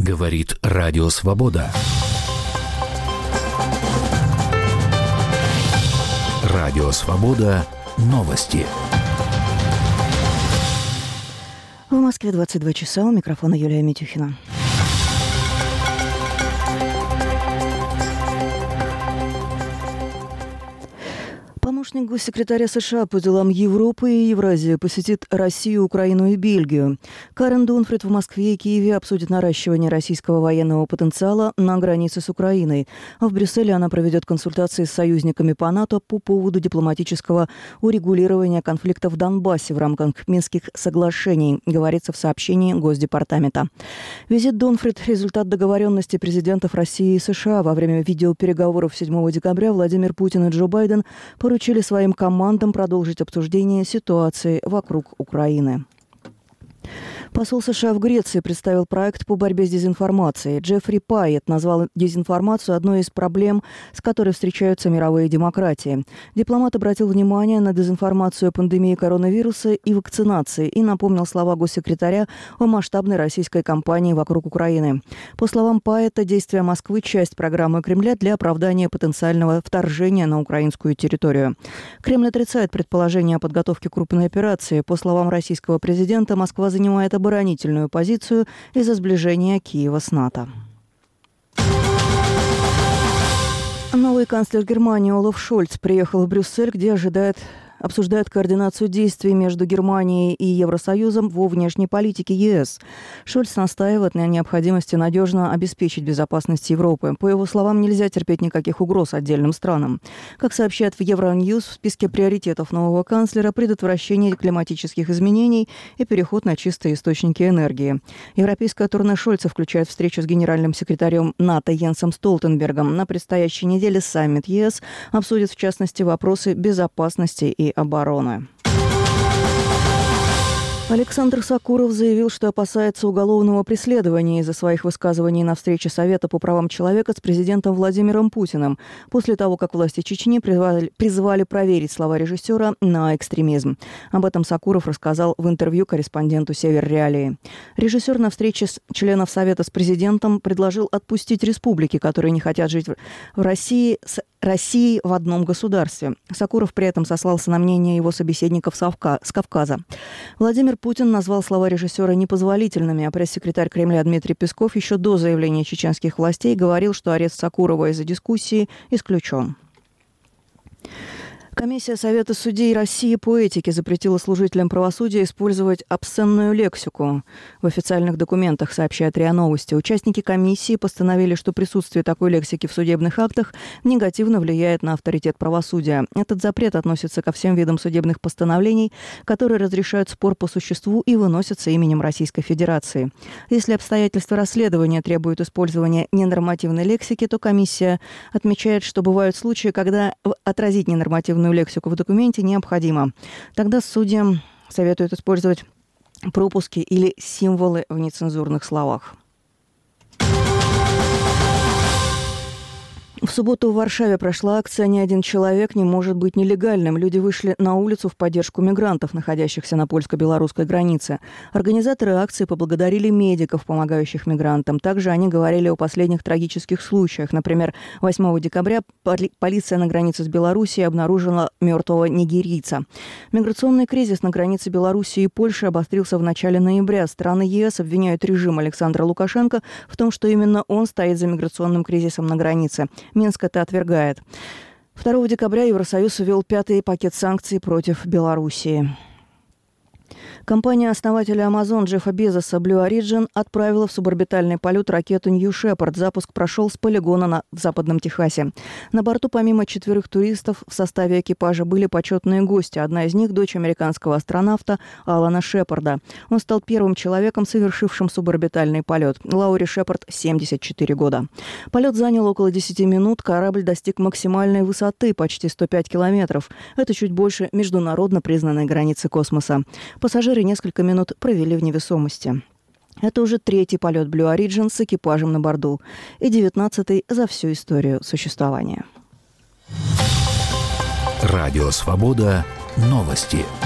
Говорит Радио Свобода. Радио Свобода. Новости. В Москве 22 часа. У микрофона Юлия Митюхина. Помощник госсекретаря США по делам Европы и Евразии посетит Россию, Украину и Бельгию. Карен Дунфрид в Москве и Киеве обсудит наращивание российского военного потенциала на границе с Украиной. А в Брюсселе она проведет консультации с союзниками по НАТО по поводу дипломатического урегулирования конфликта в Донбассе в рамках Минских соглашений, говорится в сообщении Госдепартамента. Визит Дунфрид – результат договоренности президентов России и США. Во время видеопереговоров 7 декабря Владимир Путин и Джо Байден поручили своим командам продолжить обсуждение ситуации вокруг Украины. Посол США в Греции представил проект по борьбе с дезинформацией. Джеффри Пайет назвал дезинформацию одной из проблем, с которой встречаются мировые демократии. Дипломат обратил внимание на дезинформацию о пандемии коронавируса и вакцинации и напомнил слова госсекретаря о масштабной российской кампании вокруг Украины. По словам Пайета, действия Москвы – часть программы Кремля для оправдания потенциального вторжения на украинскую территорию. Кремль отрицает предположение о подготовке крупной операции. По словам российского президента, Москва занимает оборонительную позицию из-за сближения Киева с НАТО. Новый канцлер Германии Олаф Шольц приехал в Брюссель, где обсуждает координацию действий между Германией и Евросоюзом во внешней политике ЕС. Шольц настаивает на необходимости надежно обеспечить безопасность Европы. По его словам, нельзя терпеть никаких угроз отдельным странам. Как сообщают в Евроньюз, в списке приоритетов нового канцлера предотвращение климатических изменений и переход на чистые источники энергии. Европейское турне Шольца включает встречу с генеральным секретарем НАТО Йенсом Столтенбергом. На предстоящей неделе саммит ЕС обсудит в частности вопросы безопасности и обороны. Александр Сокуров заявил, что опасается уголовного преследования из-за своих высказываний на встрече Совета по правам человека с президентом Владимиром Путиным, после того, как власти Чечни призвали проверить слова режиссера на экстремизм. Об этом Сокуров рассказал в интервью корреспонденту «Север Реалии». Режиссер на встрече членов Совета с президентом предложил отпустить республики, которые не хотят жить в России в одном государстве. Сокуров при этом сослался на мнение его собеседников с Кавказа. Владимир Путин назвал слова режиссера непозволительными, а пресс-секретарь Кремля Дмитрий Песков еще до заявления чеченских властей говорил, что арест Сокурова из-за дискуссии исключен. Комиссия Совета судей России по этике запретила служителям правосудия использовать обсценную лексику в официальных документах, сообщает РИА Новости. Участники комиссии постановили, что присутствие такой лексики в судебных актах негативно влияет на авторитет правосудия. Этот запрет относится ко всем видам судебных постановлений, которые разрешают спор по существу и выносятся именем Российской Федерации. Если обстоятельства расследования требуют использования ненормативной лексики, то комиссия отмечает, что бывают случаи, когда отразить ненормативную лексику в документе необходимо. Тогда судьям советуют использовать пропуски или символы в нецензурных словах. В субботу в Варшаве прошла акция «Ни один человек не может быть нелегальным». Люди вышли на улицу в поддержку мигрантов, находящихся на польско-белорусской границе. Организаторы акции поблагодарили медиков, помогающих мигрантам. Также они говорили о последних трагических случаях. Например, 8 декабря полиция на границе с Белоруссией обнаружила мертвого нигерийца. Миграционный кризис на границе Белоруссии и Польши обострился в начале ноября. Страны ЕС обвиняют режим Александра Лукашенко в том, что именно он стоит за миграционным кризисом на границе. Минск это отвергает. 2 декабря Евросоюз ввел 5-й пакет санкций против Белоруссии. Компания основателя Amazon Джеффа Безоса Blue Origin отправила в суборбитальный полет ракету New Shepard. Запуск прошел с полигона в Западном Техасе. На борту помимо 4 туристов в составе экипажа были почетные гости. Одна из них – дочь американского астронавта Алана Шепарда. Он стал первым человеком, совершившим суборбитальный полет. Лауре Шепард 74 года. Полет занял около 10 минут. Корабль достиг максимальной высоты – почти 105 километров. Это чуть больше международно признанной границы космоса. Пассажиры несколько минут провели в невесомости. Это уже 3-й полет Blue Origin с экипажем на борту и 19-й за всю историю существования. Радио Свобода. Новости.